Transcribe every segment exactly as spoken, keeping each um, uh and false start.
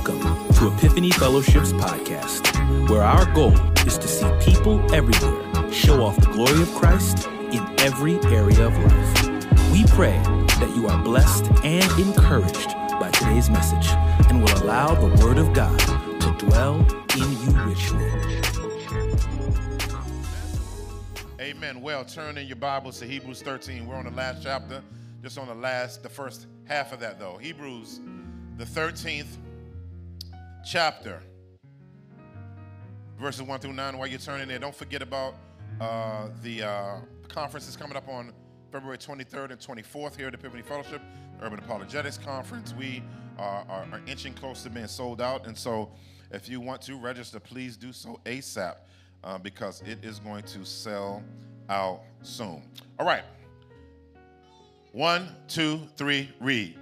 Welcome to Epiphany Fellowship's podcast, where our goal is to see people everywhere show off the glory of Christ in every area of life. We pray that you are blessed and encouraged by today's message and will allow the Word of God to dwell in you richly. Amen. Well, turn in your Bibles to Hebrews thirteen. We're on the last chapter, just on the last, the first half of that, though. Hebrews, the thirteenth chapter, verses one through nine. While you're turning there, don't forget about uh, the uh, conference is coming up on February twenty-third and twenty-fourth here at Epiphany Fellowship, Urban Apologetics Conference. We are, are, are inching close to being sold out, and so if you want to register, please do so ASAP uh, because it is going to sell out soon. All right. One, two, three, read.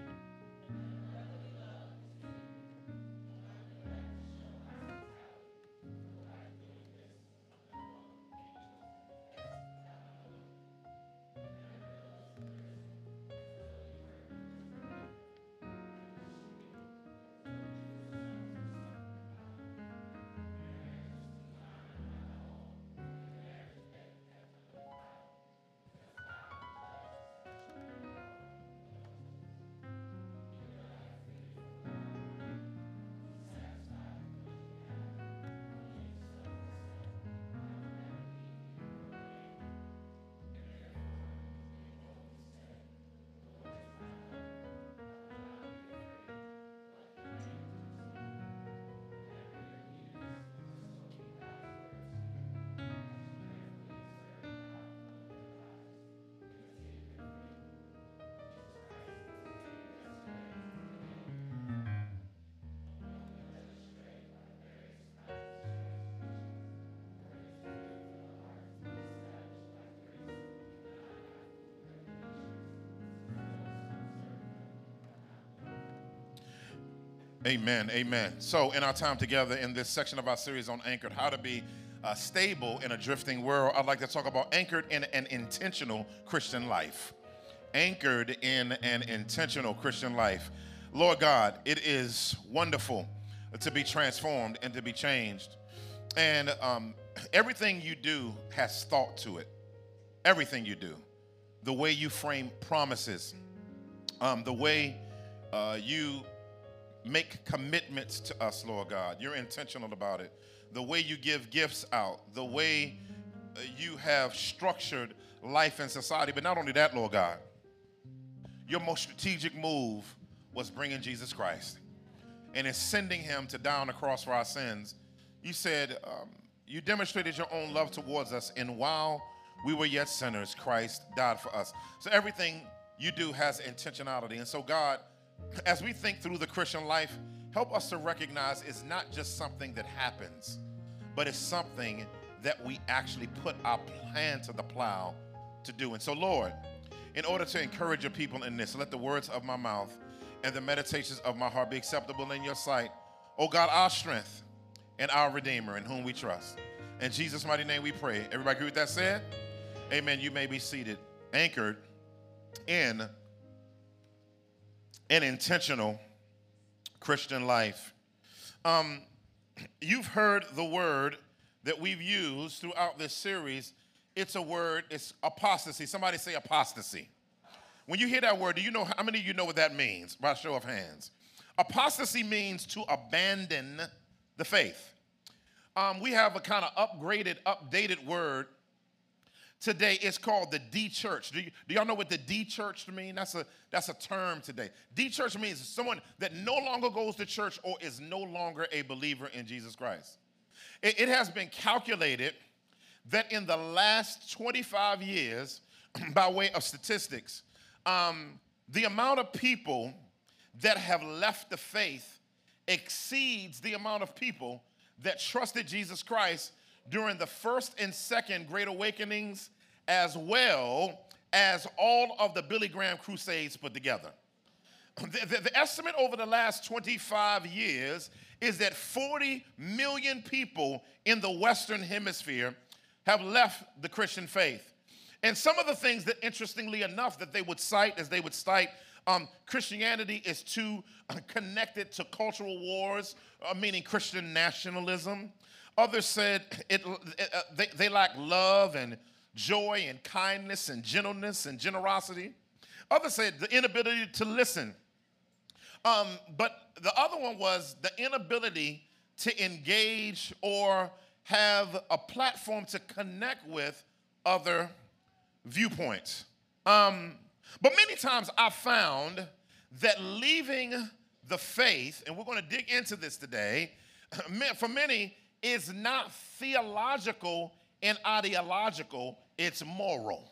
Amen, amen. So in our time together in this section of our series on Anchored, how to be uh, stable in a drifting world, I'd like to talk about anchored in an intentional Christian life. Anchored in an intentional Christian life. Lord God, it is wonderful to be transformed and to be changed. And um, everything you do has thought to it. Everything you do. The way you frame promises. Um, the way uh, you make commitments to us, Lord God. You're intentional about it. The way you give gifts out, the way uh, you have structured life and society. But not only that, Lord God, your most strategic move was bringing Jesus Christ and in sending him to die on the cross for our sins. You said um, you demonstrated your own love towards us, and while we were yet sinners, Christ died for us. So everything you do has intentionality. And so God, as we think through the Christian life, help us to recognize it's not just something that happens, but it's something that we actually put our hand to the plow to do. And so, Lord, in order to encourage your people in this, let the words of my mouth and the meditations of my heart be acceptable in your sight. Oh God, our strength and our Redeemer in whom we trust. In Jesus' mighty name we pray. Everybody agree with that said? Amen. You may be seated. Anchored in an intentional Christian life. Um, you've heard the word that we've used throughout this series. It's a word, it's apostasy. Somebody say apostasy. When you hear that word, do you know, how many of you know what that means? By a show of hands. Apostasy means to abandon the faith. Um, we have a kind of upgraded, updated word today. It's called the de-church. Do, you, do y'all know what the de-church means? That's a, that's a term today. De-church means someone that no longer goes to church or is no longer a believer in Jesus Christ. It, it has been calculated that in the last twenty-five years, by way of statistics, um, the amount of people that have left the faith exceeds the amount of people that trusted Jesus Christ during the first and second Great Awakenings, as well as all of the Billy Graham Crusades put together. The, the, the estimate over the last twenty-five years is that forty million people in the Western Hemisphere have left the Christian faith. And some of the things that, interestingly enough, that they would cite, as they would cite um, Christianity is too uh, connected to cultural wars, uh, meaning Christian nationalism. Others said it, it, uh, they, they lack love and joy and kindness and gentleness and generosity. Others said the inability to listen. Um, but the other one was the inability to engage or have a platform to connect with other viewpoints. Um, but many times I found that leaving the faith, and we're going to dig into this today, for many is not theological and ideological, it's moral.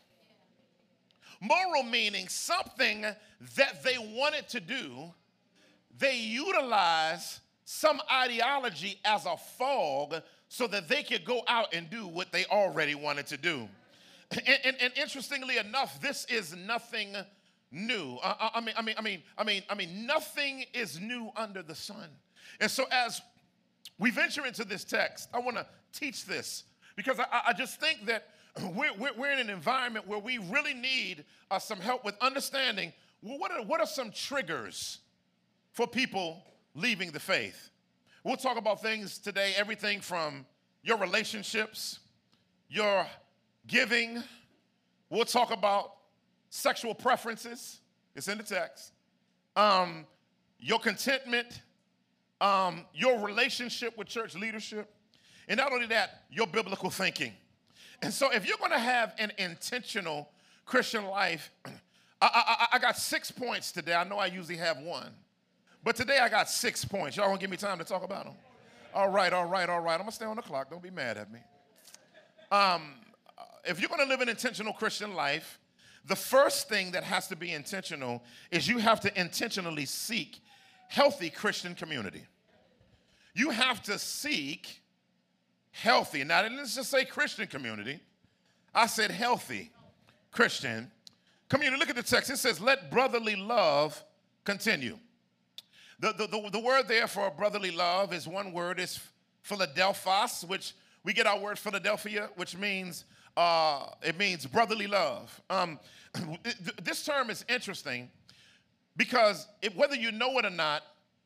Moral meaning something that they wanted to do, they utilize some ideology as a fog so that they could go out and do what they already wanted to do. And, and, and interestingly enough, this is nothing new. I, I mean, I mean, I mean, I mean, I mean, nothing is new under the sun. And so, as we venture into this text, I want to teach this because I, I just think that we're, we're, we're in an environment where we really need uh, some help with understanding. Well, what are what are some triggers for people leaving the faith? We'll talk about things today, everything from your relationships, your giving. We'll talk about sexual preferences. It's in the text. Um, your contentment, um, your relationship with church leadership, and not only that, your biblical thinking. And so if you're going to have an intentional Christian life, I, I, I got six points today. I know I usually have one. But today I got six points. Y'all want to give me time to talk about them? All right, all right, all right. I'm going to stay on the clock. Don't be mad at me. Um, if you're going to live an intentional Christian life, the first thing that has to be intentional is you have to intentionally seek healthy Christian community. You have to seek healthy. Now, let's just say Christian community. I said healthy Christian community. Look at the text. It says, let brotherly love continue. The, the, the, the word there for brotherly love is one word, is Philadelphos, which we get our word Philadelphia, which means, uh, it means brotherly love. Um, this term is interesting because it, whether you know it or not,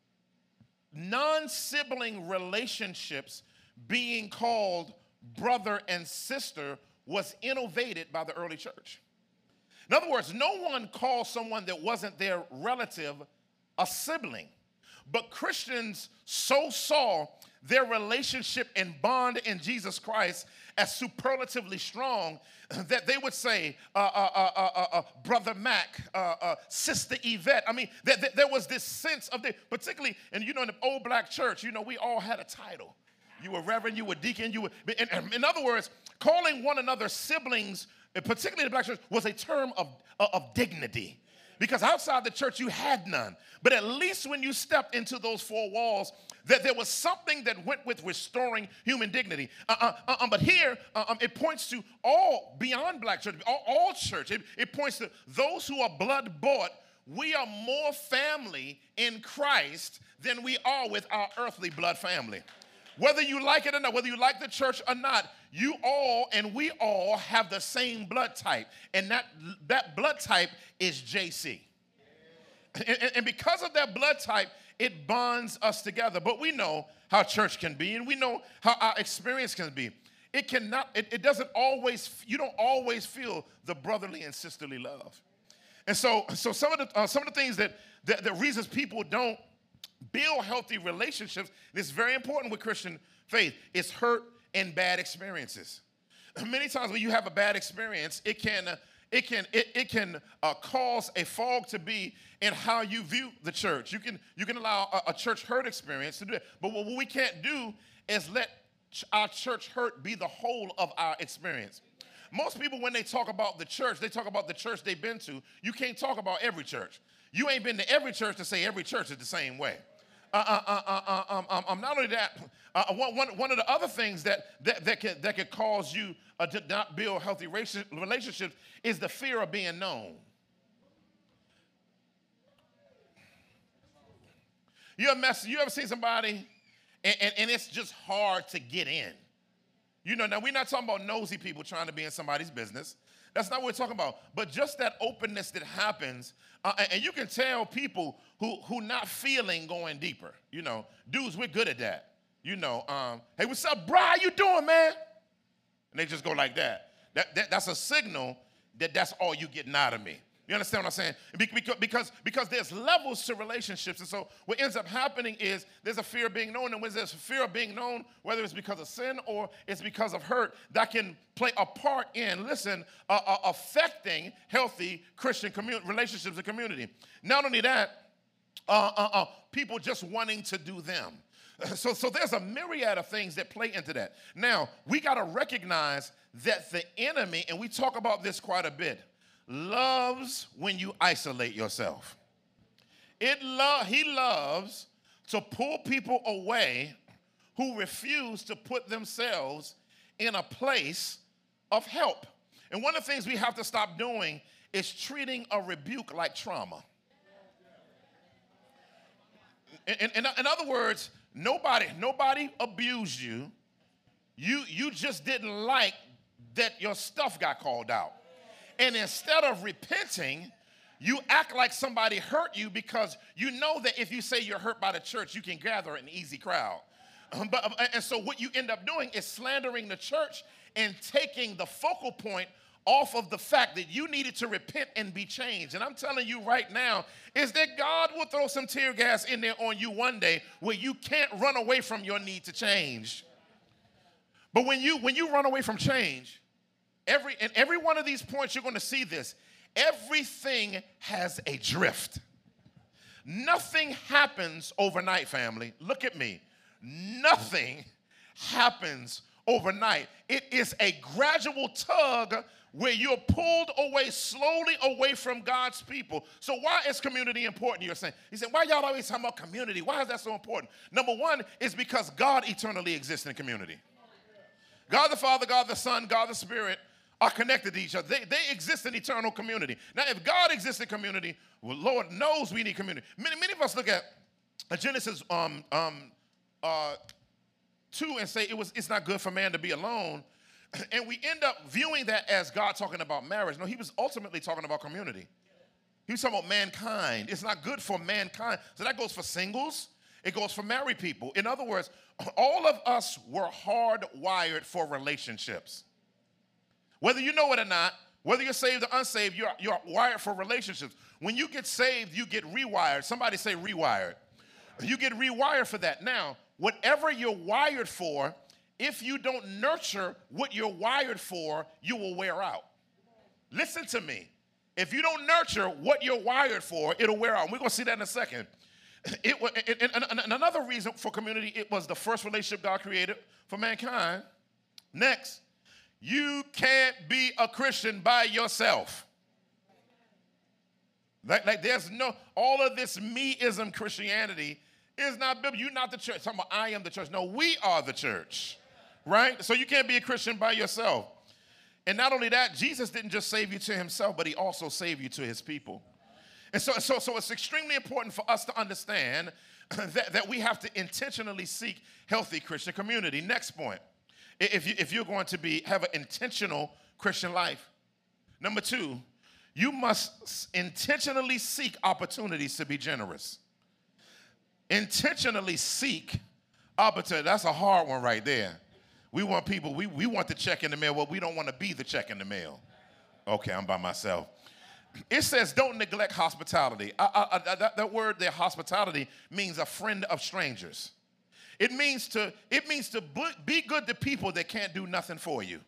non-sibling relationships being called brother and sister was innovated by the early church. In other words, no one called someone that wasn't their relative a sibling. But Christians so saw their relationship and bond in Jesus Christ as superlatively strong that they would say, uh, uh, uh, uh, uh, uh, Brother Mac, uh, uh, Sister Yvette. I mean, th- th- there was this sense of the, particularly, and you know, in the old black church, you know, we all had a title. You were reverend, you were deacon, you were, in, in other words, calling one another siblings, particularly in the black church, was a term of, of dignity. Because outside the church, you had none. But at least when you stepped into those four walls, that there was something that went with restoring human dignity. Uh, uh, uh, but here, uh, um, it points to all beyond black church, all, all church. It, it points to those who are blood bought. We are more family in Christ than we are with our earthly blood family. Whether you like it or not, whether you like the church or not, you all and we all have the same blood type. And that, that blood type is J C. And, and because of that blood type, it bonds us together. But we know how church can be, and we know how our experience can be. It cannot, it, it doesn't always, you don't always feel the brotherly and sisterly love. And so, so some of the uh, some of the things that, that the reasons people don't build healthy relationships, this is very important with Christian faith, is hurt and bad experiences. Many times when you have a bad experience, it can uh, it can it, it can uh, cause a fog to be in how you view the church. You can you can allow a, a church hurt experience to do it, but what we can't do is let ch- our church hurt be the whole of our experience. Most people, when they talk about the church, they talk about the church they've been to. You can't talk about every church. You ain't been to every church to say every church is the same way. Uh, uh, uh, uh, uh, um, um, um, not only that, uh, one, one, one of the other things that, that, that, can, that can cause you uh, to not build healthy relationships is the fear of being known. You ever, mess, you ever seen somebody and, and, and it's just hard to get in? You know, now we're not talking about nosy people trying to be in somebody's business. That's not what we're talking about. But just that openness that happens, uh, and, and you can tell people who who not feeling going deeper. You know, dudes, we're good at that. You know, um, hey, what's up, bro? How you doing, man? And they just go like that. That, that that's a signal that that's all you getting out of me. You understand what I'm saying? Because, because, because there's levels to relationships. And so what ends up happening is there's a fear of being known. And when there's a fear of being known, whether it's because of sin or it's because of hurt, that can play a part in, listen, uh, uh, affecting healthy Christian community, relationships and community. Not only that, uh, uh, uh, people just wanting to do them. So, so there's a myriad of things that play into that. Now, we got to recognize that the enemy, and we talk about this quite a bit, loves when you isolate yourself. It lo- he loves to pull people away who refuse to put themselves in a place of help. And one of the things we have to stop doing is treating a rebuke like trauma. In, in, in other words, nobody, nobody abused you. You, you just didn't like that your stuff got called out. And instead of repenting, you act like somebody hurt you because you know that if you say you're hurt by the church, you can gather an easy crowd. Um, but, um, and so what you end up doing is slandering the church and taking the focal point off of the fact that you needed to repent and be changed. And I'm telling you right now is that God will throw some tear gas in there on you one day where you can't run away from your need to change. But when you, when you run away from change, Every, in every one of these points, you're going to see this. Everything has a drift. Nothing happens overnight, family. Look at me. Nothing happens overnight. It is a gradual tug where you're pulled away, slowly away from God's people. So why is community important, you're saying? He said, why y'all always talking about community? Why is that so important? Number one is because God eternally exists in community. God the Father, God the Son, God the Spirit are connected to each other. They, they exist in eternal community. Now, if God exists in community, well, Lord knows we need community. Many, many of us look at Genesis um, um, uh, two and say it was, it's not good for man to be alone, and we end up viewing that as God talking about marriage. No, he was ultimately talking about community. He was talking about mankind. It's not good for mankind. So that goes for singles. It goes for married people. In other words, all of us were hardwired for relationships. Whether you know it or not, whether you're saved or unsaved, you're, you're wired for relationships. When you get saved, you get rewired. Somebody say rewired. You get rewired for that. Now, whatever you're wired for, if you don't nurture what you're wired for, you will wear out. Listen to me. If you don't nurture what you're wired for, it'll wear out. And we're going to see that in a second. It, it, and, and another reason for community, it was the first relationship God created for mankind. Next, you can't be a Christian by yourself. Like, like there's no, all of this me-ism Christianity is not biblical. You're not the church. Talking about I am the church. No, we are the church, right? So you can't be a Christian by yourself. And not only that, Jesus didn't just save you to himself, but he also saved you to his people. And so, so, so it's extremely important for us to understand that, that we have to intentionally seek healthy Christian community. Next point, if, you, if you're going to be have an intentional Christian life. Number two, you must intentionally seek opportunities to be generous. Intentionally seek opportunity. That's a hard one right there. We want people, we, we want the check in the mail. Well, we don't want to be the check in the mail. Okay, I'm by myself. It says don't neglect hospitality. I, I, I, that, that word there, hospitality, means a friend of strangers. It means to, it means to be good to people that can't do nothing for you.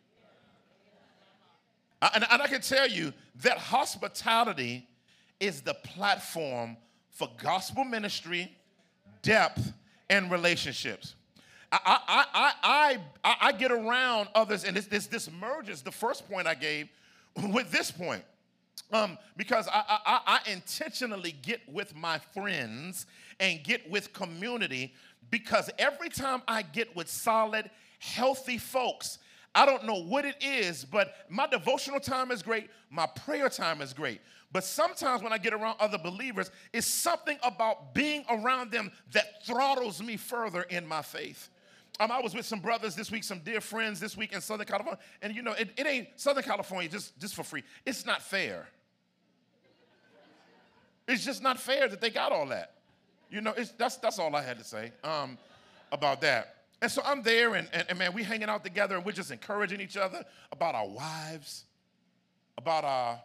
And, and I can tell you that hospitality is the platform for gospel ministry, depth, and relationships. I, I, I, I, I, I get around others, and this, this, this merges the first point I gave with this point. Um, because I, I, I intentionally get with my friends and get with community, because every time I get with solid, healthy folks, I don't know what it is, but my devotional time is great, my prayer time is great. But sometimes when I get around other believers, it's something about being around them that throttles me further in my faith. um, I was with some brothers this week, some dear friends this week in Southern California. And, you know, it, it ain't Southern California just, just for free. It's not fair. It's just not fair that they got all that. You know, it's, that's, that's all I had to say um, about that. And so I'm there, and, and, and, man, we hanging out together, and we're just encouraging each other about our wives, about our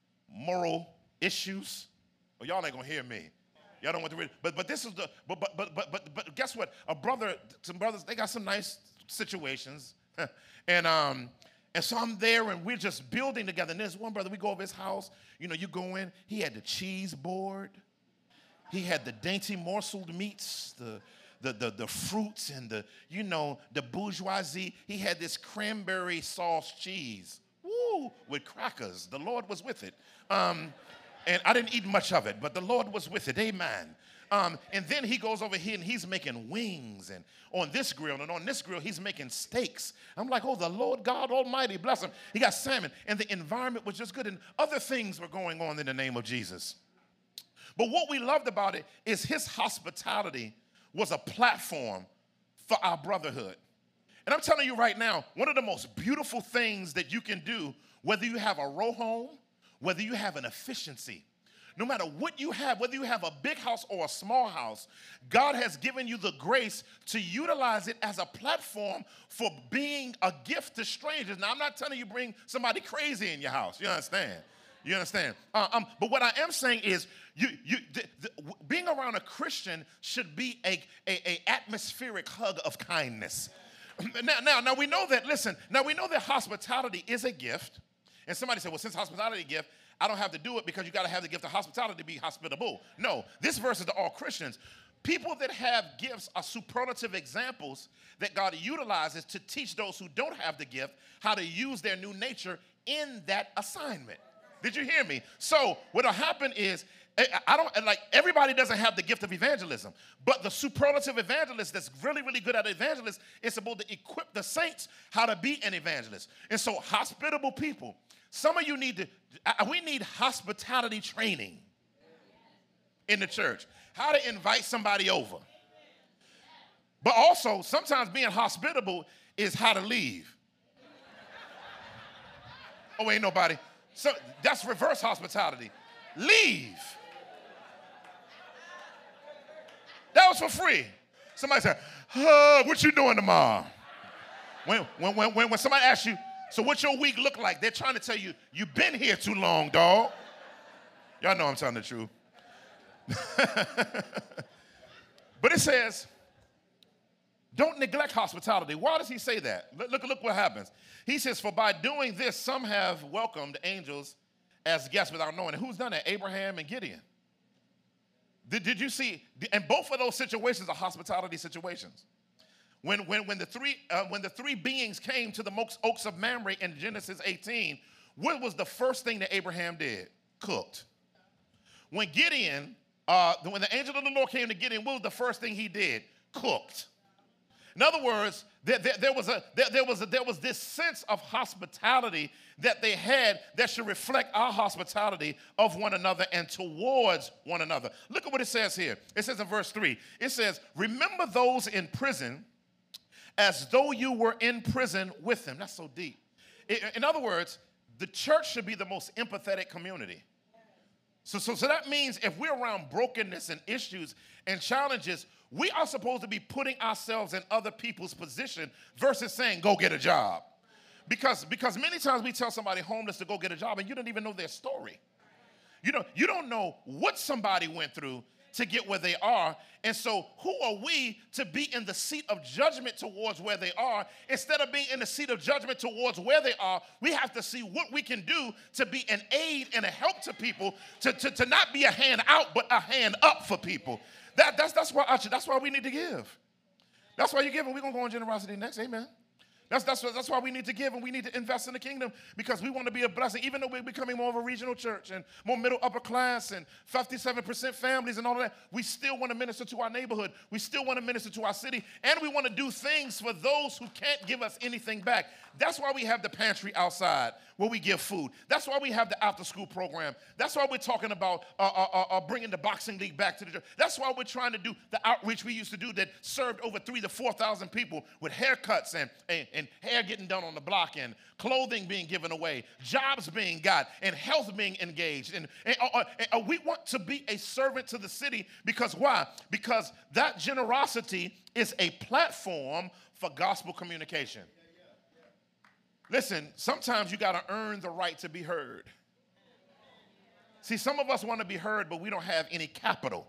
moral issues. Well, y'all ain't going to hear me. Y'all don't want to read, but but this is the but but but but but, but guess what? A brother, some brothers, they got some nice situations, and um and so I'm there, and we're just building together. And there's one brother, we go over his house. You know, you go in. He had the cheese board. He had the dainty morseled meats, the the the the fruits, and the you know the bourgeoisie. He had this cranberry sauce cheese, woo, with crackers. The Lord was with it. Um, And I didn't eat much of it, but the Lord was with it. Amen. Um, and then he goes over here and he's making wings, and on this grill and on this grill he's making steaks. I'm like, oh, the Lord God Almighty, bless him. He got salmon, and the environment was just good, and other things were going on in the name of Jesus. But what we loved about it is his hospitality was a platform for our brotherhood. And I'm telling you right now, one of the most beautiful things that you can do, whether you have a row home, whether you have an efficiency, no matter what you have, whether you have a big house or a small house, God has given you the grace to utilize it as a platform for being a gift to strangers. Now, I'm not telling you bring somebody crazy in your house. You understand? You understand? Uh, um, but what I am saying is you, you, the, the, being around a Christian should be a, a, a atmospheric hug of kindness. Now, now, now, we know that, listen, now we know that hospitality is a gift. And somebody said, well, since hospitality gift, I don't have to do it because you got to have the gift of hospitality to be hospitable. No, this verse is to all Christians. People that have gifts are superlative examples that God utilizes to teach those who don't have the gift how to use their new nature in that assignment. Did you hear me? So what'll happen is, I don't, like, everybody doesn't have the gift of evangelism, but the superlative evangelist that's really, really good at evangelist is supposed to equip the saints how to be an evangelist. And so hospitable people, some of you need to, we need hospitality training in the church, how to invite somebody over. But also, sometimes being hospitable is how to leave. Oh, ain't nobody. So that's reverse hospitality. Leave. That was for free. Somebody said, oh, what you doing tomorrow? When, when, when, when somebody asks you, so what's your week look like? They're trying to tell you, you've been here too long, dog. Y'all know I'm telling the truth. But it says, don't neglect hospitality. Why does he say that? Look, look, look what happens. He says, for by doing this, some have welcomed angels as guests without knowing it. Who's done that? Abraham and Gideon. Did, did you see? And both of those situations are hospitality situations. When, when, when, the three, uh, when the three beings came to the oaks of Mamre in Genesis eighteen, what was the first thing that Abraham did? Cooked. When Gideon, uh, when the angel of the Lord came to Gideon, what was the first thing he did? Cooked. In other words, there, there, there, was a, there, there, was a, there was this sense of hospitality that they had that should reflect our hospitality of one another and towards one another. Look at what it says here. It says in verse three, it says, remember those in prison as though you were in prison with them. That's so deep. In other words, the church should be the most empathetic community. So, so, so that means if we're around brokenness and issues and challenges, we are supposed to be putting ourselves in other people's position versus saying, go get a job. Because, because many times we tell somebody homeless to go get a job and you don't even know their story. You know, you don't know what somebody went through to get where they are. And so who are we to be in the seat of judgment towards where they are? Instead of being in the seat of judgment towards where they are, we have to see what we can do to be an aid and a help to people, to, to, to not be a hand out, but a hand up for people. That, that's, that's, why, that's why we need to give. That's why you give, and we're going to go on generosity next. Amen. That's, that's, that's why we need to give, and we need to invest in the kingdom, because we want to be a blessing. Even though we're becoming more of a regional church and more middle upper class and fifty-seven percent families and all of that, we still want to minister to our neighborhood. We still want to minister to our city, and we want to do things for those who can't give us anything back. That's why we have the pantry outside. where we give food. That's why we have the after-school program. That's why we're talking about uh, uh, uh, uh, bringing the boxing league back to the church. That's why we're trying to do the outreach we used to do that served over three to four thousand people with haircuts and, and, and hair getting done on the block and clothing being given away, jobs being got, and health being engaged. And, and, uh, and uh, we want to be a servant to the city because why? Because that generosity is a platform for gospel communication. Listen, sometimes you got to earn the right to be heard. See, some of us want to be heard, but we don't have any capital.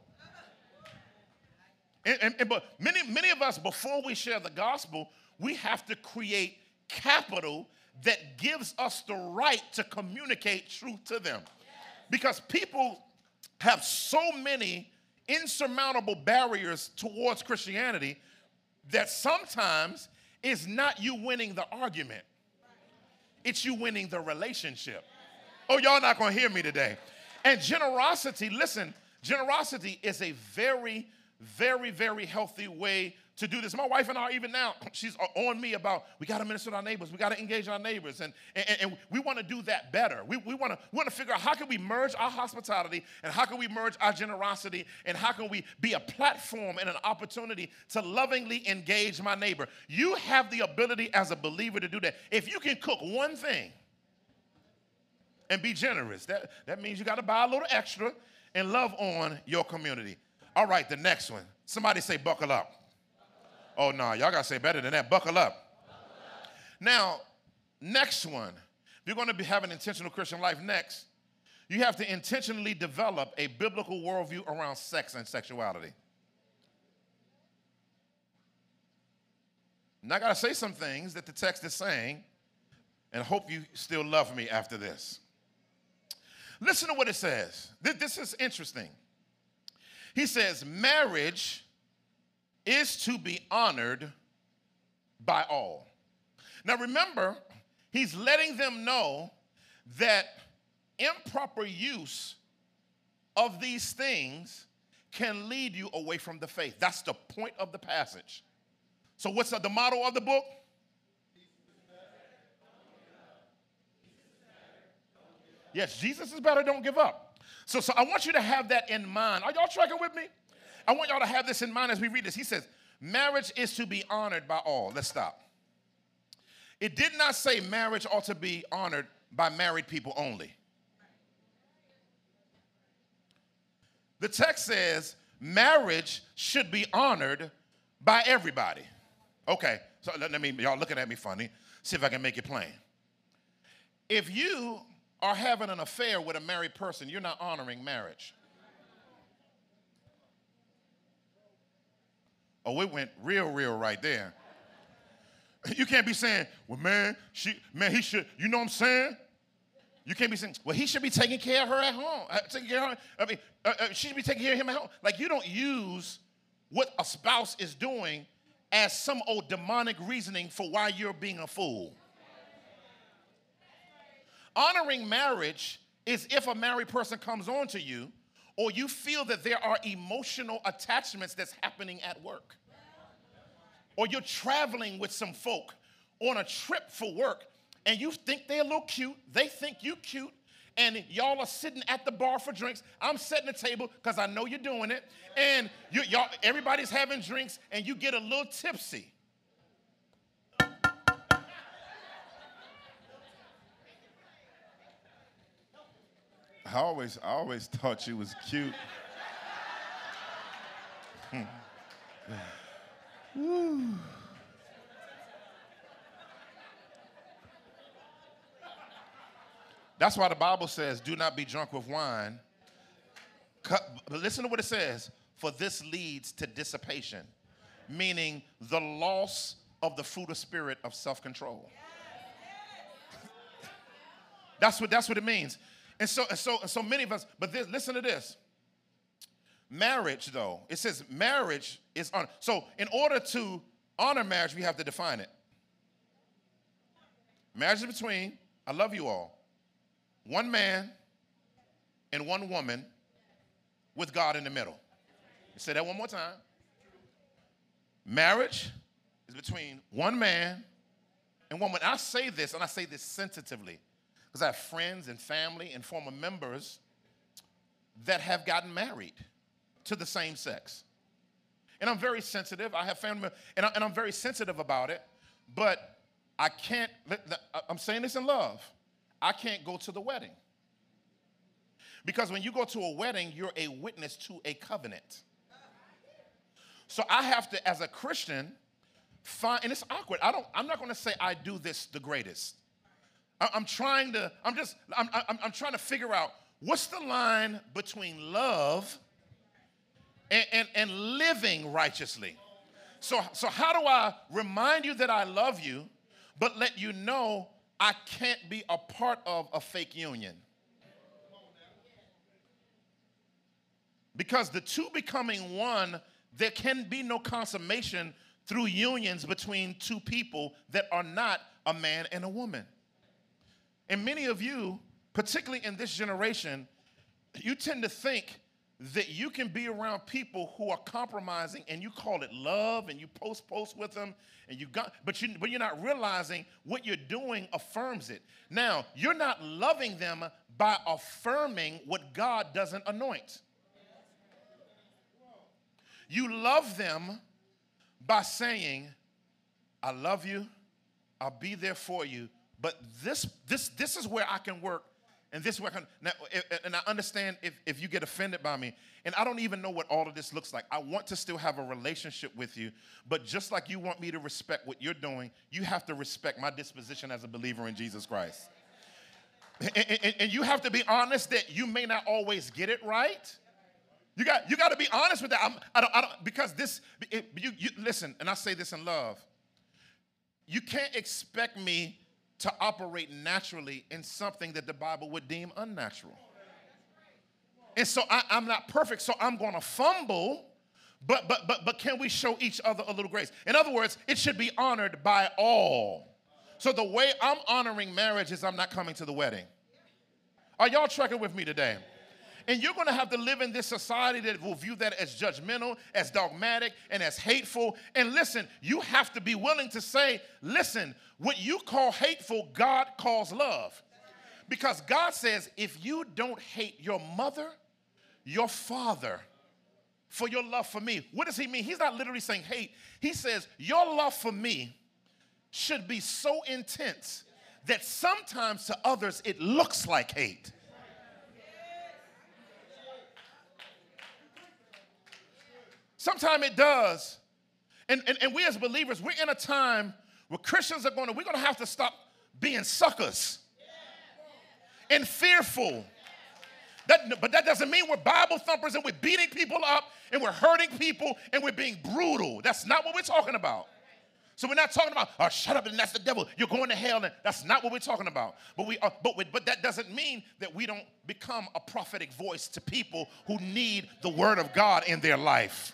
And, and, and but many, many of us, before we share the gospel, we have to create capital that gives us the right to communicate truth to them. Because people have so many insurmountable barriers towards Christianity that sometimes it's not you winning the argument. It's you winning the relationship. Oh, y'all not going to hear me today. And generosity, listen, generosity is a very, very, very healthy way to do this. My wife and I, even now, she's on me about we got to minister to our neighbors. We got to engage our neighbors. And, and, and we want to do that better. We, we want to we want to figure out how can we merge our hospitality and how can we merge our generosity and how can we be a platform and an opportunity to lovingly engage my neighbor. You have the ability as a believer to do that. If you can cook one thing and be generous, that, that means you got to buy a little extra and love on your community. All right, the next one. Somebody say buckle up. Oh, no, y'all got to say better than that. Buckle up. Buckle up. Now, next one. If you're going to be having an intentional Christian life next, you have to intentionally develop a biblical worldview around sex and sexuality. Now, I got to say some things that the text is saying, and hope you still love me after this. Listen to what it says. This is interesting. He says, marriage is to be honored by all. Now remember, he's letting them know that improper use of these things can lead you away from the faith. That's the point of the passage. So what's the motto of the book? Yes, Jesus is better, don't give up. So, so I want you to have that in mind. Are y'all tracking with me? I want y'all to have this in mind as we read this. He says, marriage is to be honored by all. Let's stop. It did not say marriage ought to be honored by married people only. The text says marriage should be honored by everybody. Okay, so let me, y'all looking at me funny. See if I can make it plain. If you are having an affair with a married person, you're not honoring marriage. Oh, it went real, real right there. You can't be saying, well, man, she, man, he should, you know what I'm saying? You can't be saying, well, he should be taking care of her at home. Uh, taking care of her, I mean, uh, uh, she should be taking care of him at home. Like, you don't use what a spouse is doing as some old demonic reasoning for why you're being a fool. Honoring marriage is if a married person comes on to you or you feel that there are emotional attachments that's happening at work. Or you're traveling with some folk on a trip for work and you think they're a little cute, they think you cute, and y'all are sitting at the bar for drinks. I'm setting the table because I know you're doing it, and you, y'all, everybody's having drinks and you get a little tipsy. I always, I always thought you was cute. Woo. That's why the Bible says, do not be drunk with wine. But listen to what it says. For this leads to dissipation, meaning the loss of the fruit of spirit of self-control. That's what, that's what it means. And so, and so, and so many of us, but this, listen to this. Marriage, though, it says marriage is honor. So in order to honor marriage, we have to define it. Marriage is between, I love you all, one man and one woman with God in the middle. Say that one more time. Marriage is between one man and one woman. I say this, and I say this sensitively, because I have friends and family and former members that have gotten married to the same sex. And I'm very sensitive. I have family members, and, I, and I'm very sensitive about it, but I can't, I'm saying this in love, I can't go to the wedding. Because when you go to a wedding, you're a witness to a covenant. So I have to, as a Christian, find, and it's awkward. I don't, I'm not going to say I do this the greatest. I, I'm trying to, I'm just, I'm, I'm, I'm trying to figure out what's the line between love and, and, and living righteously. So, so how do I remind you that I love you, but let you know I can't be a part of a fake union? Because the two becoming one, there can be no consummation through unions between two people that are not a man and a woman. And many of you, particularly in this generation, you tend to think that you can be around people who are compromising and you call it love and you post posts with them and you got, but, you, but you're not realizing what you're doing affirms it. Now, you're not loving them by affirming what God doesn't anoint. You love them by saying, I love you, I'll be there for you, but this this this is where I can work, and this is where I can, now, and I understand if, if you get offended by me, and I don't even know what all of this looks like. I want to still have a relationship with you, but just like you want me to respect what you're doing, you have to respect my disposition as a believer in Jesus Christ. And, and, and you have to be honest that you may not always get it right. You got, you got to be honest with that. I'm, I don't, I don't, because this, it, you, you, listen, and I say this in love. You can't expect me to operate naturally in something that the Bible would deem unnatural. And so I, I'm not perfect, so I'm going to fumble, but, but, but, but can we show each other a little grace? In other words, it should be honored by all. So the way I'm honoring marriage is I'm not coming to the wedding. Are y'all tracking with me today? And you're going to have to live in this society that will view that as judgmental, as dogmatic, and as hateful. And listen, you have to be willing to say, listen, what you call hateful, God calls love. Because God says, if you don't hate your mother, your father, for your love for me, what does he mean? He's not literally saying hate. He says, your love for me should be so intense that sometimes to others it looks like hate. Sometimes it does. And, and, and we as believers, we're in a time where Christians are going to, we're going to have to stop being suckers and fearful. That, but that doesn't mean we're Bible thumpers and we're beating people up and we're hurting people and we're being brutal. That's not what we're talking about. So we're not talking about, oh, shut up and that's the devil. You're going to hell. And that's not what we're talking about. But we are, but, we, but that doesn't mean that we don't become a prophetic voice to people who need the word of God in their life.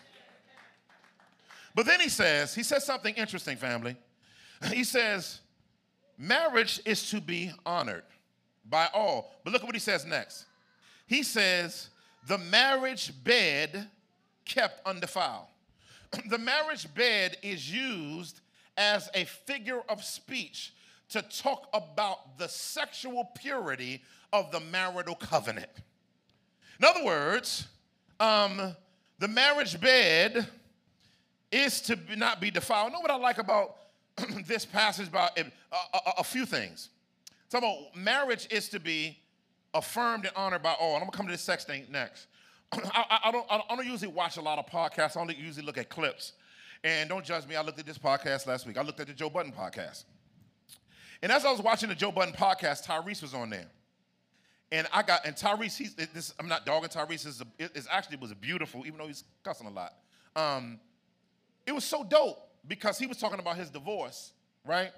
But then he says, he says something interesting, family. He says, marriage is to be honored by all. But look at what he says next. He says, the marriage bed kept undefiled. The marriage bed is used as a figure of speech to talk about the sexual purity of the marital covenant. In other words, um, the marriage bed is to not be defiled. You know what I like about this passage? About a, a, a few things. Talking about marriage is to be affirmed and honored by all. And I'm gonna come to this sex thing next. I, I, I, don't, I don't usually watch a lot of podcasts. I only usually look at clips. And don't judge me. I looked at this podcast last week. I looked at the Joe Budden podcast. And as I was watching the Joe Budden podcast, Tyrese was on there. And I got and Tyrese. He's this. I'm not dogging Tyrese. It's, a, it's actually was beautiful, even though he's cussing a lot. Um, It was so dope because he was talking about his divorce, right?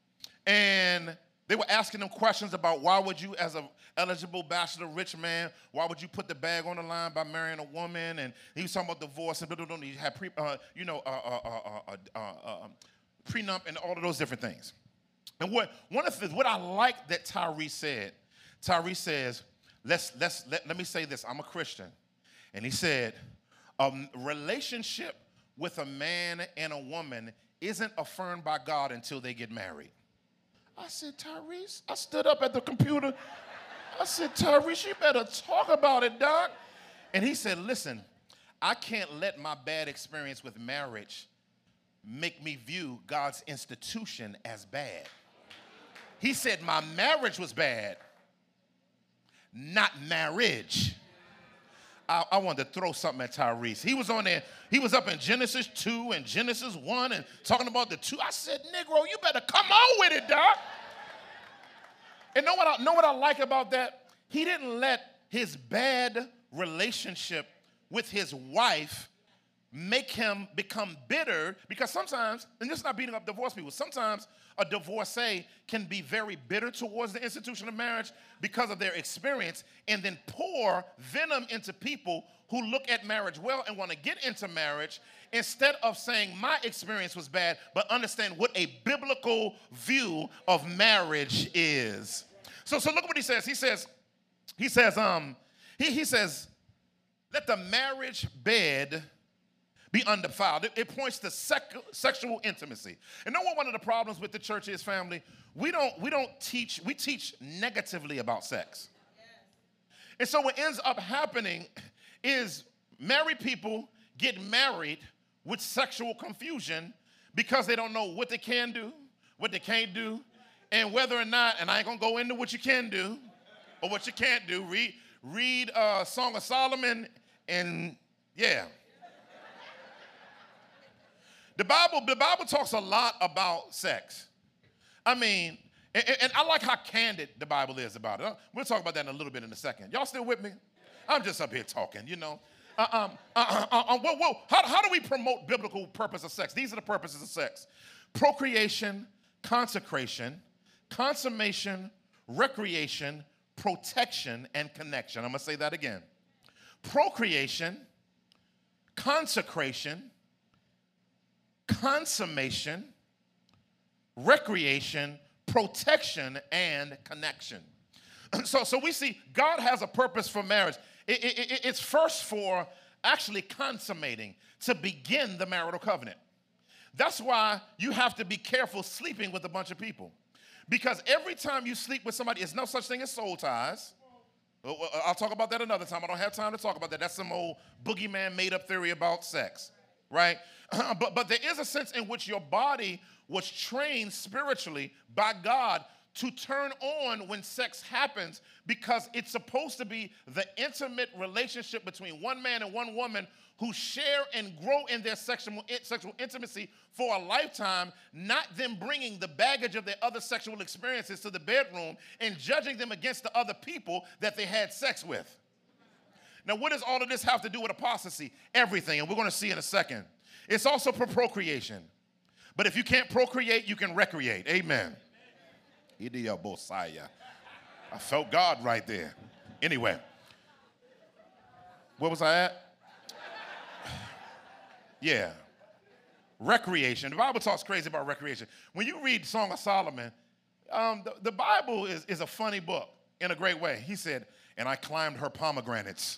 And they were asking him questions about why would you, as an eligible bachelor, rich man, why would you put the bag on the line by marrying a woman? And he was talking about divorce and blah, blah, blah. He had pre, uh, you know, uh, uh, uh, uh, uh, prenup and all of those different things. And what one of the what I like that Tyrese said, Tyrese says, let's let's let, let me say this. I'm a Christian, and he said, a relationship with a man and a woman isn't affirmed by God until they get married. I said, Tyrese, I stood up at the computer. I said, Tyrese, you better talk about it, Doc. And he said, listen, I can't let my bad experience with marriage make me view God's institution as bad. He said my marriage was bad, not marriage. I, I wanted to throw something at Tyrese. He was on there, he was up in Genesis two and Genesis one and talking about the two. I said, Negro, you better come on with it, Doc. And know what I, know what I like about that? He didn't let his bad relationship with his wife make him become bitter, because sometimes, and this is not beating up divorced people, sometimes a divorcee can be very bitter towards the institution of marriage because of their experience, and then pour venom into people who look at marriage well and want to get into marriage, instead of saying my experience was bad, but understand what a biblical view of marriage is. So, so look what he says. He says, he says, um, he, he says, let the marriage bed be undefiled. It, it points to sec- sexual intimacy. And know what one of the problems with the church is, family? We don't, we don't teach, we teach negatively about sex. Yes. And so what ends up happening is married people get married with sexual confusion because they don't know what they can do, what they can't do, and whether or not, and I ain't gonna go into what you can do or what you can't do. Read, read uh, Song of Solomon, and yeah. The Bible, the Bible talks a lot about sex. I mean, and, and I like how candid the Bible is about it. We'll talk about that in a little bit in a second. Y'all still with me? I'm just up here talking, you know. Uh, um, uh, uh, uh, whoa, whoa. How, how do we promote biblical purpose of sex? These are the purposes of sex: procreation, consecration, consummation, recreation, protection, and connection. I'm going to say that again. Procreation, consecration, consummation, recreation, protection, and connection. So, so we see God has a purpose for marriage. It, it, it, it's first for actually consummating, to begin the marital covenant. That's why you have to be careful sleeping with a bunch of people. Because every time you sleep with somebody, there's no such thing as soul ties. I'll talk about that another time. I don't have time to talk about that. That's some old boogeyman made-up theory about sex, right? but, but there is a sense in which your body was trained spiritually by God to turn on when sex happens, because it's supposed to be the intimate relationship between one man and one woman who share and grow in their sexual, sexual intimacy for a lifetime, not them bringing the baggage of their other sexual experiences to the bedroom and judging them against the other people that they had sex with. Now, what does all of this have to do with apostasy? Everything, and we're going to see in a second. It's also for procreation. But if you can't procreate, you can recreate. Amen. I felt God right there. Anyway, where was I at? Yeah. Recreation. The Bible talks crazy about recreation. When you read Song of Solomon, um, the, the Bible is, is a funny book in a great way. He said, and I climbed her pomegranates.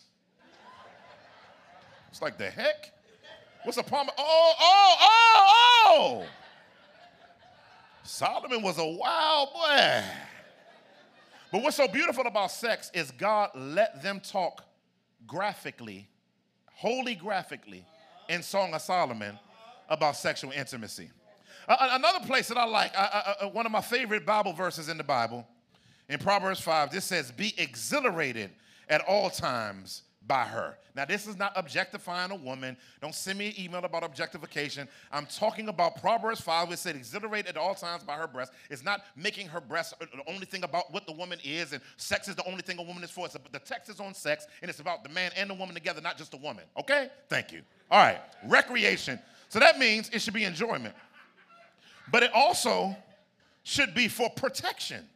It's like, the heck? What's a pomegranate? Oh, oh, oh, oh! Solomon was a wild boy. But what's so beautiful about sex is God let them talk graphically, wholly graphically, in Song of Solomon about sexual intimacy. Uh, another place that I like, I, I, one of my favorite Bible verses in the Bible, in Proverbs five, this says, be exhilarated at all times by her. Now, this is not objectifying a woman. Don't send me an email about objectification. I'm talking about Proverbs five, which said exhilarate at all times by her breast. It's not making her breast the only thing about what the woman is, and sex is the only thing a woman is for. It's, the text is on sex, and it's about the man and the woman together, not just the woman. Okay? Thank you. All right. Recreation. So that means it should be enjoyment. But it also should be for protection.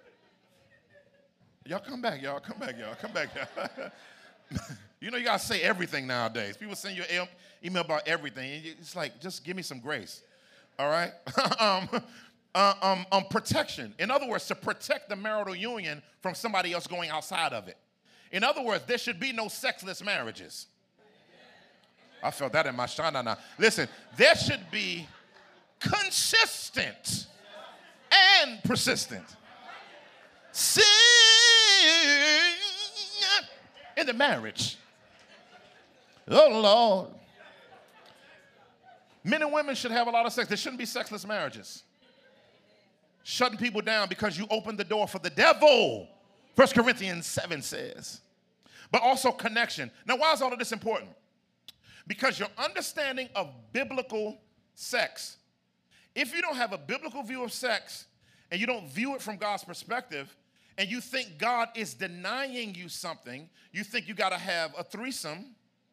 Y'all come back, y'all. Come back, y'all. Come back, y'all. You know, you got to say everything nowadays. People send you an email about everything. It's like, just give me some grace, all right? um, uh, um, um, protection. In other words, to protect the marital union from somebody else going outside of it. In other words, there should be no sexless marriages. I felt that in my shana now. Listen, there should be consistent and persistent sin in the marriage. Oh, Lord. Men and women should have a lot of sex. There shouldn't be sexless marriages. Shutting people down because you open the door for the devil. First Corinthians seven says. But also connection. Now, why is all of this important? Because your understanding of biblical sex, if you don't have a biblical view of sex and you don't view it from God's perspective, and you think God is denying you something, you think you got to have a threesome.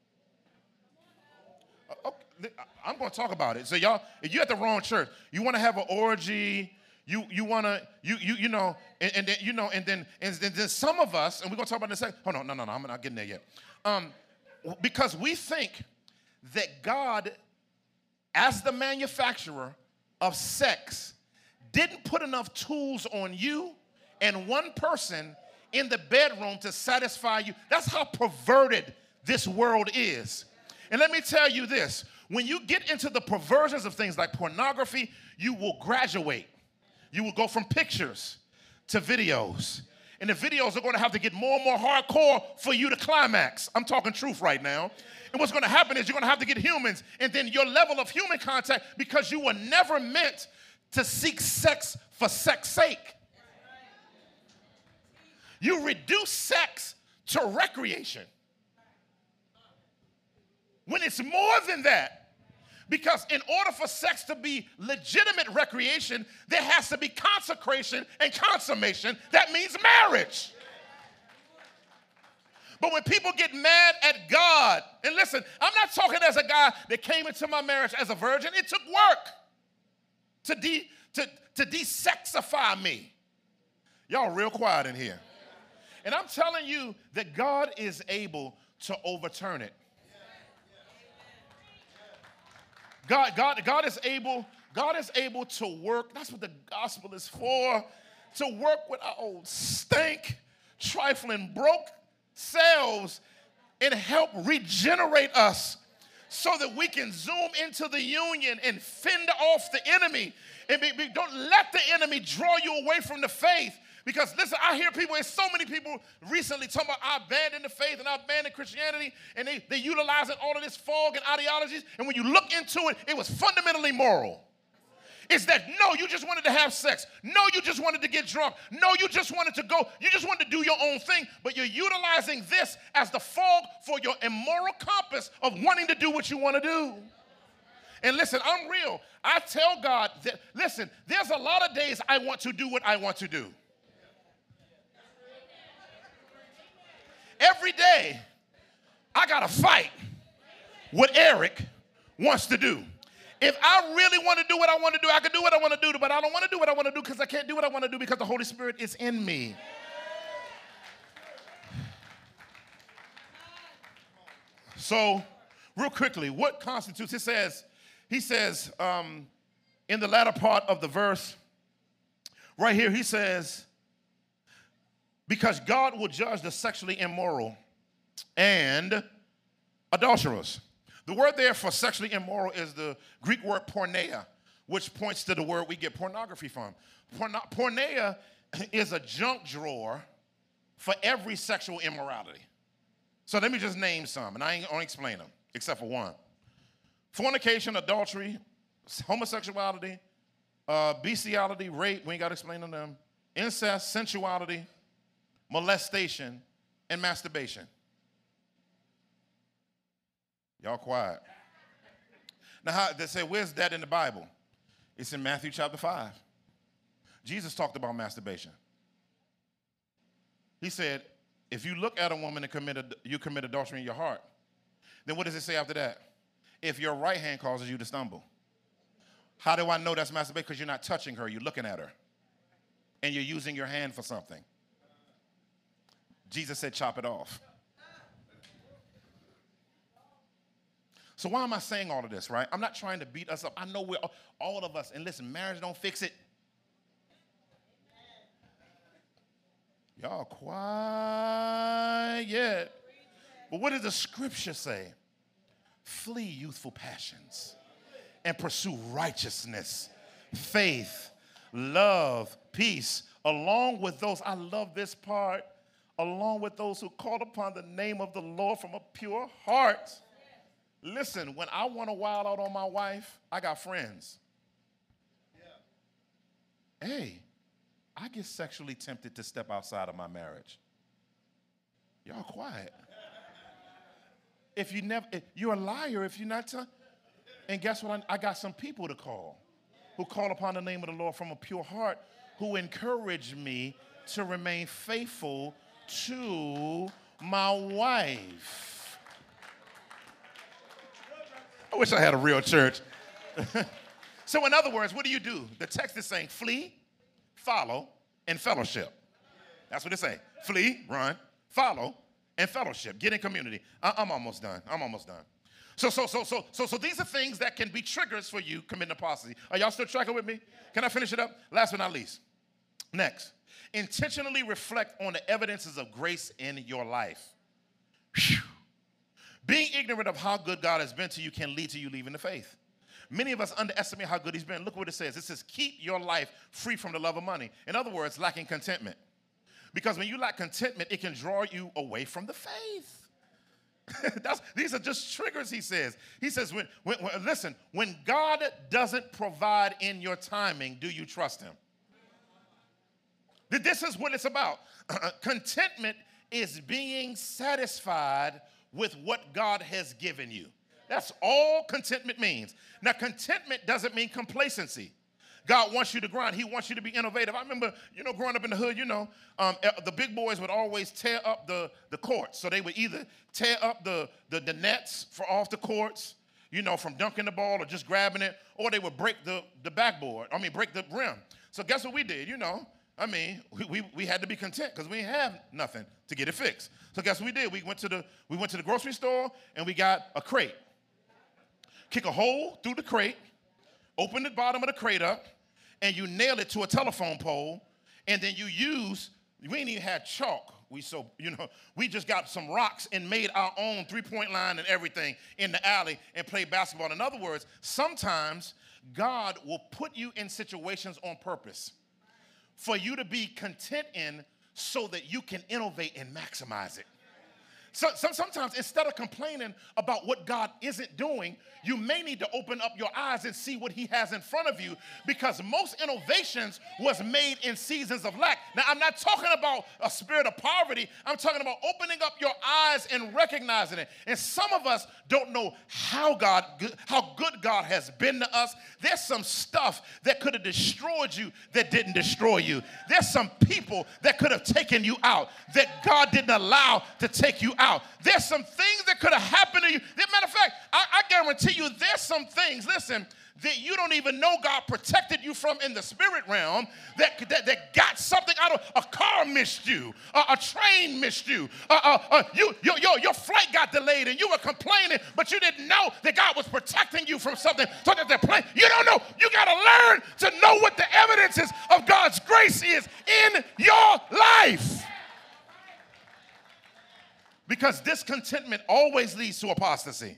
Okay, I'm going to talk about it. So y'all, if you're at the wrong church, you want to have an orgy, you you want to, you you you know, and, and then, you know, and then, and then, then some of us, and we're going to talk about this. Hold on, no, no, no, I'm not getting there yet. Um, because we think that God, as the manufacturer of sex, didn't put enough tools on you and one person in the bedroom to satisfy you. That's how perverted this world is. And let me tell you this, when you get into the perversions of things like pornography, you will graduate. You will go from pictures to videos. And the videos are going to have to get more and more hardcore for you to climax. I'm talking truth right now. And what's going to happen is you're going to have to get humans, and then your level of human contact, because you were never meant to seek sex for sex sake. You reduce sex to recreation. When it's more than that. Because in order for sex to be legitimate recreation, there has to be consecration and consummation. That means marriage. But when people get mad at God, and listen, I'm not talking as a guy that came into my marriage as a virgin. It took work to, de, to, to de-sexify me. Y'all real quiet in here. And I'm telling you that God is able to overturn it. God, God, God is able, God is able to work. That's what the gospel is for. To work with our old stank, trifling, broke selves and help regenerate us so that we can zoom into the union and fend off the enemy. And be, be, don't let the enemy draw you away from the faith. Because listen, I hear people, and so many people recently talking about I abandoned the faith and I abandoned Christianity, and they, they utilizing all of this fog and ideologies, and when you look into it, it was fundamentally moral. It's that, no, you just wanted to have sex. No, you just wanted to get drunk. No, you just wanted to go, you just wanted to do your own thing, but you're utilizing this as the fog for your immoral compass of wanting to do what you want to do. And listen, I'm real. I tell God that, listen, there's a lot of days I want to do what I want to do. Every day, I got to fight what Eric wants to do. If I really want to do what I want to do, I can do what I want to do, but I don't want to do what I want to do because I can't do what I want to do because the Holy Spirit is in me. So, real quickly, what constitutes, it says, he says um, in the latter part of the verse, right here, he says, because God will judge the sexually immoral and adulterers. The word there for sexually immoral is the Greek word porneia, which points to the word we get pornography from. Porno- porneia is a junk drawer for every sexual immorality. So let me just name some, and I ain't gonna explain them, except for one. Fornication, adultery, homosexuality, uh, bestiality, rape, we ain't gotta explain them, incest, sensuality, molestation, and masturbation. Y'all quiet. Now, how, they say, where's that in the Bible? It's in Matthew chapter five. Jesus talked about masturbation. He said, if you look at a woman and commit a, you commit adultery in your heart, then what does it say after that? If your right hand causes you to stumble. How do I know that's masturbation? Because you're not touching her, you're looking at her. And you're using your hand for something. Jesus said, chop it off. So why am I saying all of this, right? I'm not trying to beat us up. I know we're all of us, and listen, marriage don't fix it. Y'all quiet. But what does the scripture say? Flee youthful passions and pursue righteousness, faith, love, peace, along with those, I love this part, along with those who call upon the name of the Lord from a pure heart. Listen, when I want to wild out on my wife, I got friends. Yeah. Hey, I get sexually tempted to step outside of my marriage. Y'all quiet. If you never, if you're a liar if you're not telling. And guess what? I, I got some people to call who call upon the name of the Lord from a pure heart, who encourage me to remain faithful to my wife. I wish I had a real church. So in other words, what do you do? The text is saying flee, follow, and fellowship. That's what it's saying. Flee, run, follow, and fellowship. Get in community. I- I'm almost done. I'm almost done. So, so, so, so, so, so these are things that can be triggers for you committing apostasy. Are y'all still tracking with me? Can I finish it up? Last but not least. Next, intentionally reflect on the evidences of grace in your life. Whew. Being ignorant of how good God has been to you can lead to you leaving the faith. Many of us underestimate how good he's been. Look what it says. It says, keep your life free from the love of money. In other words, lacking contentment. Because when you lack contentment, it can draw you away from the faith. That's, these are just triggers, he says. He says, when, when, when, listen, when God doesn't provide in your timing, do you trust him? This is what it's about. Contentment is being satisfied with what God has given you. That's all contentment means. Now, contentment doesn't mean complacency. God wants you to grind. He wants you to be innovative. I remember, you know, growing up in the hood, you know, um, the big boys would always tear up the, the courts. So they would either tear up the, the, the nets for off the courts, you know, from dunking the ball or just grabbing it, or they would break the, the backboard, I mean, break the rim. So guess what we did, you know? I mean, we, we, we had to be content because we didn't have nothing to get it fixed. So guess what we did? We went to the, we went to the grocery store and we got a crate. Kick a hole through the crate, open the bottom of the crate up, and you nail it to a telephone pole, and then you use, we ain't even had chalk. We so, you know, we just got some rocks and made our own three-point line and everything in the alley and played basketball. In other words, sometimes God will put you in situations on purpose for you to be content in so that you can innovate and maximize it. So, so sometimes instead of complaining about what God isn't doing, you may need to open up your eyes and see what he has in front of you, because most innovations was made in seasons of lack. Now, I'm not talking about a spirit of poverty. I'm talking about opening up your eyes and recognizing it. And some of us don't know how God, how good God has been to us. There's some stuff that could have destroyed you that didn't destroy you. There's some people that could have taken you out that God didn't allow to take you out. Out. There's some things that could have happened to you. As a matter of fact, I, I guarantee you there's some things, listen, that you don't even know God protected you from in the spirit realm, that, that, that got something out of, a car missed you, a, a train missed you, uh, uh, uh, you your, your, your flight got delayed and you were complaining, but you didn't know that God was protecting you from something so that the plane, you don't know. You got to learn to know what the evidences of God's grace is in your life. Because discontentment always leads to apostasy.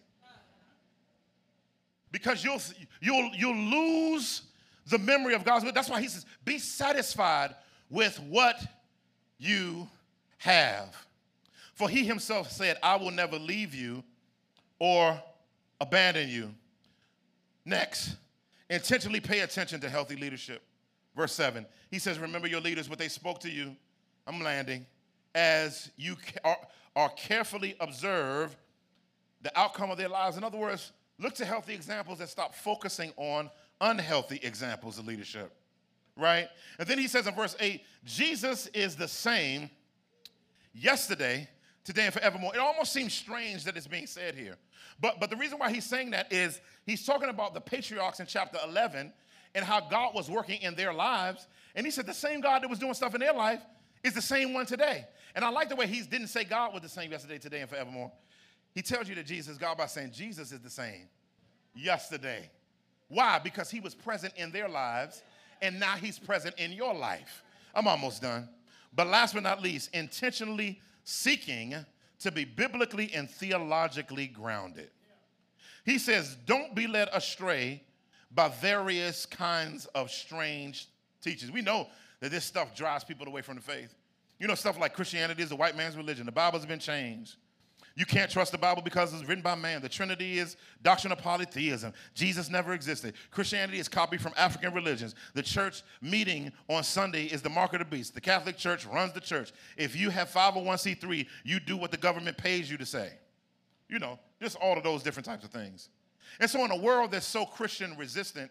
Because you'll, you'll, you'll lose the memory of God's will. That's why he says, be satisfied with what you have. For he himself said, I will never leave you or abandon you. Next, intentionally pay attention to healthy leadership. Verse seven, he says, remember your leaders, what they spoke to you. I'm landing. As you are, are carefully observe the outcome of their lives. In other words, look to healthy examples and stop focusing on unhealthy examples of leadership, right? And then he says in verse eight, Jesus is the same yesterday, today, and forevermore. It almost seems strange that it's being said here. But, but the reason why he's saying that is he's talking about the patriarchs in chapter eleven and how God was working in their lives. And he said the same God that was doing stuff in their life is the same one today. And I like the way he didn't say God was the same yesterday, today, and forevermore. He tells you that Jesus is God by saying Jesus is the same yesterday. Why? Because he was present in their lives, and now he's present in your life. I'm almost done. But last but not least, intentionally seeking to be biblically and theologically grounded. He says, don't be led astray by various kinds of strange teachings. We know that this stuff drives people away from the faith. You know, stuff like Christianity is the white man's religion. The Bible's been changed. You can't trust the Bible because it's written by man. The Trinity is doctrine of polytheism. Jesus never existed. Christianity is copied from African religions. The church meeting on Sunday is the mark of the beast. The Catholic Church runs the church. If you have five oh one c three, you do what the government pays you to say. You know, just all of those different types of things. And so in a world that's so Christian resistant,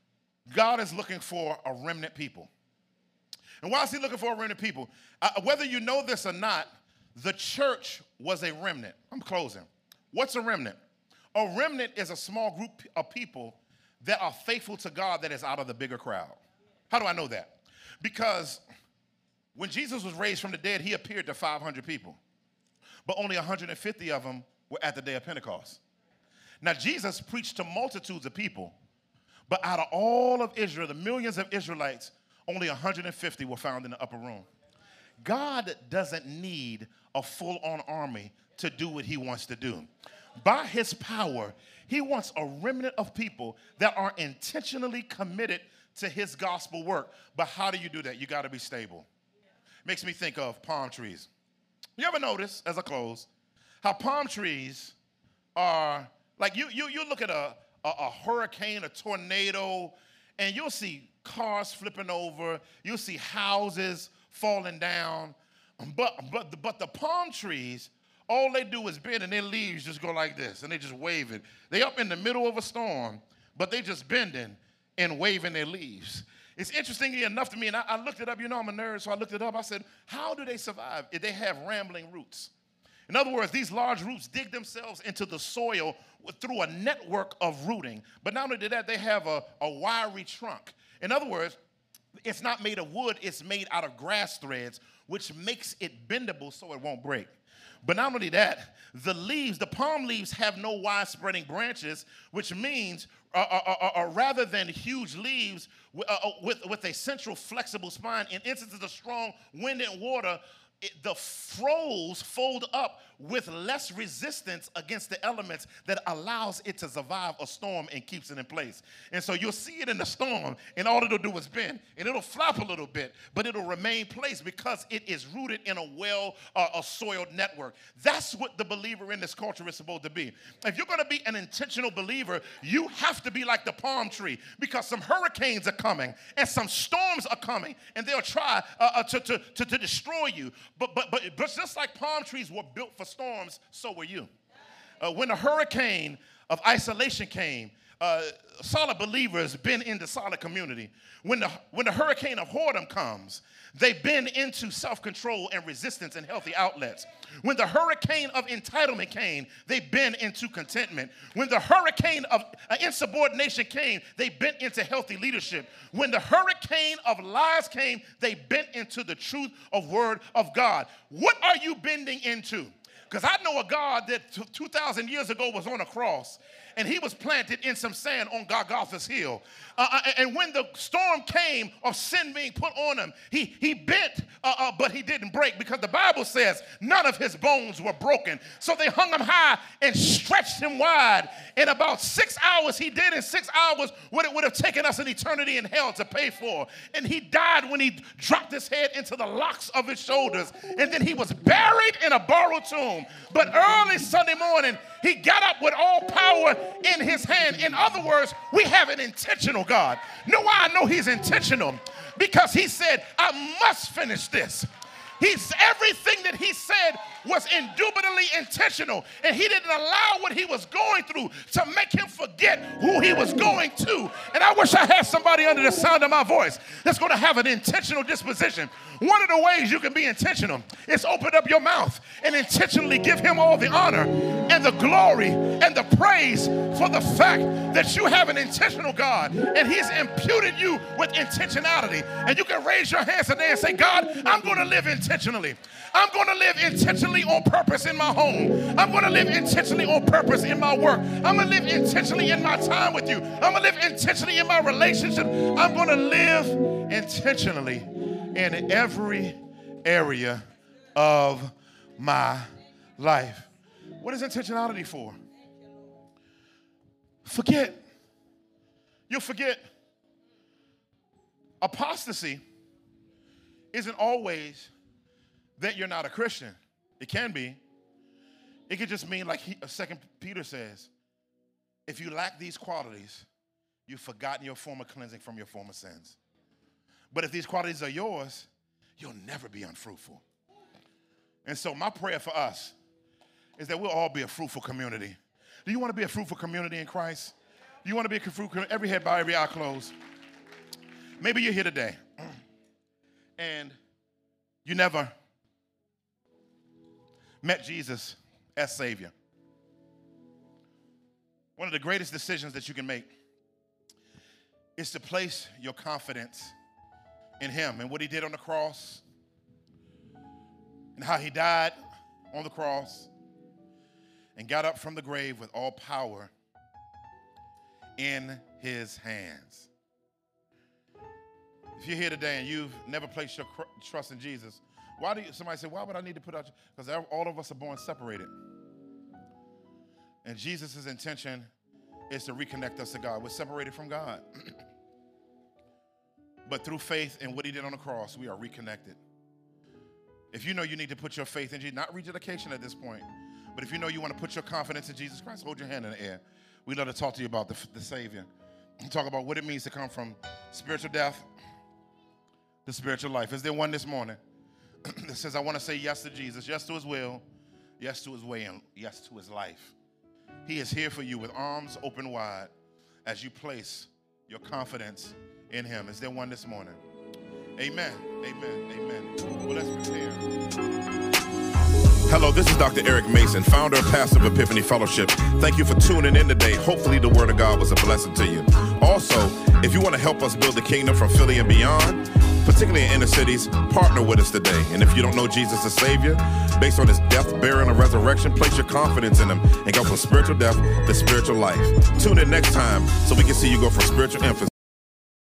God is looking for a remnant people. And why is he looking for a remnant people? Uh, whether you know this or not, the church was a remnant. I'm closing. What's a remnant? A remnant is a small group of people that are faithful to God that is out of the bigger crowd. How do I know that? Because when Jesus was raised from the dead, he appeared to five hundred people. But only one hundred fifty of them were at the day of Pentecost. Now, Jesus preached to multitudes of people, but out of all of Israel, the millions of Israelites, only one hundred fifty were found in the upper room. God doesn't need a full-on army to do what he wants to do. By his power, he wants a remnant of people that are intentionally committed to his gospel work. But how do you do that? You got to be stable. Makes me think of palm trees. You ever notice, as I close, how palm trees are, like you, you, you look at a, a, a hurricane, a tornado, and you'll see cars flipping over, you'll see houses falling down, but, but, the, but the palm trees, all they do is bend and their leaves just go like this, and they just wave it. They up in the middle of a storm, but they just bending and waving their leaves. It's interestingly enough to me, and I, I looked it up. You know I'm a nerd, so I looked it up. I said, how do they survive if they have rambling roots? In other words, these large roots dig themselves into the soil through a network of rooting. But not only that, they have a, a wiry trunk. In other words, it's not made of wood, it's made out of grass threads, which makes it bendable so it won't break. But not only that, the leaves, the palm leaves have no wide-spreading branches, which means uh, uh, uh, uh, rather than huge leaves uh, uh, with, with a central flexible spine, in instances of strong wind and water, It, the froes fold up with less resistance against the elements that allows it to survive a storm and keeps it in place. And so you'll see it in the storm, and all it'll do is bend, and it'll flop a little bit, but it'll remain placed because it is rooted in a well, uh, a soiled network. That's what the believer in this culture is supposed to be. If you're going to be an intentional believer, you have to be like the palm tree, because some hurricanes are coming, and some storms are coming, and they'll try uh, uh, to, to, to, to destroy you. But, but, but, but just like palm trees were built for storms, so were you. Uh, when a hurricane of isolation came, uh, solid believers bend into solid community. When the, when the hurricane of whoredom comes, they bend into self-control and resistance and healthy outlets. When the hurricane of entitlement came, they bend into contentment. When the hurricane of uh, insubordination came, they bent into healthy leadership. When the hurricane of lies came, they bent into the truth of word of God. What are you bending into? Because I know a God that two thousand years ago was on a cross, and he was planted in some sand on Golgotha's hill. Uh, and when the storm came of sin being put on him, he, he bent, uh, uh, but he didn't break, because the Bible says none of his bones were broken. So they hung him high and stretched him wide. In about six hours, he did in six hours what it would have taken us an eternity in hell to pay for. And he died when he dropped his head into the locks of his shoulders. And then he was buried in a borrowed tomb. But early Sunday morning, he got up with all power in his hand. In other words, we have an intentional God. Know why I know he's intentional? Because he said, I must finish this. He's, everything that he said was indubitably intentional, and he didn't allow what he was going through to make him forget who he was going to. And I wish I had somebody under the sound of my voice that's going to have an intentional disposition. One of the ways you can be intentional is open up your mouth and intentionally give him all the honor and the glory and the praise for the fact that you have an intentional God, and he's imputed you with intentionality. And you can raise your hands today and say, God, I'm going to live intentionally. I'm going to live intentionally on purpose in my home. I'm going to live intentionally on purpose in my work. I'm going to live intentionally in my time with you. I'm going to live intentionally in my relationship. I'm going to live intentionally in every area of my life. What is intentionality for? Forget. You'll forget. Apostasy isn't always that you're not a Christian. It can be. It could just mean, like he, Second Peter says, if you lack these qualities, you've forgotten your former cleansing from your former sins. But if these qualities are yours, you'll never be unfruitful. And so my prayer for us is that we'll all be a fruitful community. Do you want to be a fruitful community in Christ? Do you want to be a fruitful community? Every head bowed, every eye closed. Maybe you're here today and you never met Jesus as Savior. One of the greatest decisions that you can make is to place your confidence in him and what he did on the cross and how he died on the cross and got up from the grave with all power in his hands. If you're here today and you've never placed your trust in Jesus, why do you, somebody say, why would I need to put out, because all of us are born separated. And Jesus' intention is to reconnect us to God. We're separated from God. But through faith in what he did on the cross, we are reconnected. If you know you need to put your faith in Jesus, not rededication at this point, but if you know you want to put your confidence in Jesus Christ, hold your hand in the air. We'd love to talk to you about the, the Savior. Talk about what it means to come from spiritual death to spiritual life. Is there one this morning that says, I want to say yes to Jesus, yes to his will, yes to his way, and yes to his life? He is here for you with arms open wide as you place your confidence in him. Is there one this morning? Amen, amen, amen. Well, let's prepare. Hello, this is Doctor Eric Mason, founder and pastor of Epiphany Fellowship. Thank you for tuning in today. Hopefully the word of God was a blessing to you. Also, if you want to help us build the kingdom from Philly and beyond, particularly in inner cities, partner with us today. And if you don't know Jesus as Savior, based on his death, burial, and resurrection, place your confidence in him and go from spiritual death to spiritual life. Tune in next time so we can see you go from spiritual infancy